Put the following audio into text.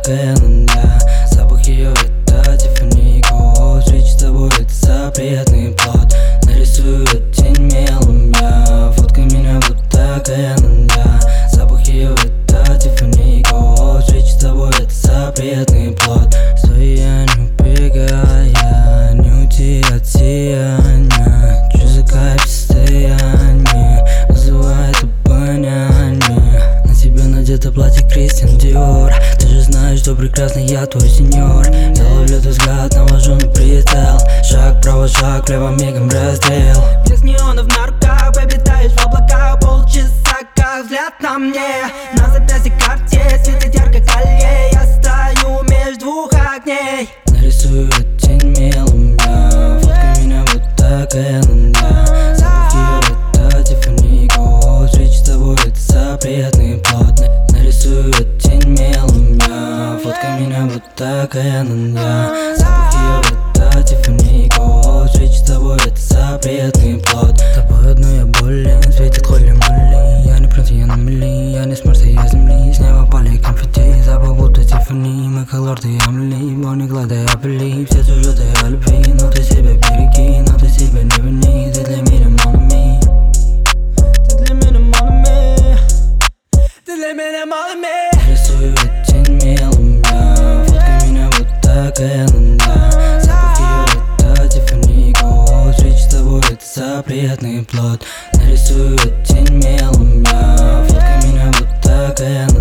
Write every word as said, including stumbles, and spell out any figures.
океан, я. Запах ее это Тиффани Gold. Встреча с тобой это запретный плод. Нарисую тень мелом я. Фотка меня будто океан, я. Запах ее это Тиффани Gold. Встреча с тобой это запретный плод. Стой, я не убегая, не уйти от сияния. Чё за кайф состояние вызывает обоняние. На тебе надето платье Кристиан Диор. Ты же знаешь, что прекрасный я твой сеньор. Я ловлю твой взгляд, навожу на прицел. Шаг вправо, шаг влево, мигом расстрел. Без неонов на руках, бэби, таешь в облаках. Полчаса, как взгляд на мне. На запястье карте светит ярко колье. Я стою между двух огней. Нарисую тень мелом я. Фотка меня будто океан, я. Запах ее это Тиффани Gold. Встреча с тобой это запретный плод. Нарисую тень мелом я. Фотка меня будто океан, я. Запах ее это Тиффани Gold. Встреча с тобой это запретный плод. С тобой одной я болен, светит холли молли. Я не принц, я на мели, я не с Марса, я с земли. С неба пали конфетти, запах будто Тиффани. Мы как лорд и Амели, Бонни, Клайд и Апели. Все сюжеты о любви, но ты себя береги, но ты себя не вини. Ты для меня монами, Ты для меня монами, ты для меня монами. Рисую тень мелом я. Фотка меня будто океан, я. Запах ее это Тиффани Gold. Встреча с тобой это запретный плод. Нарисую тень мелом я. Фотка меня будто океан,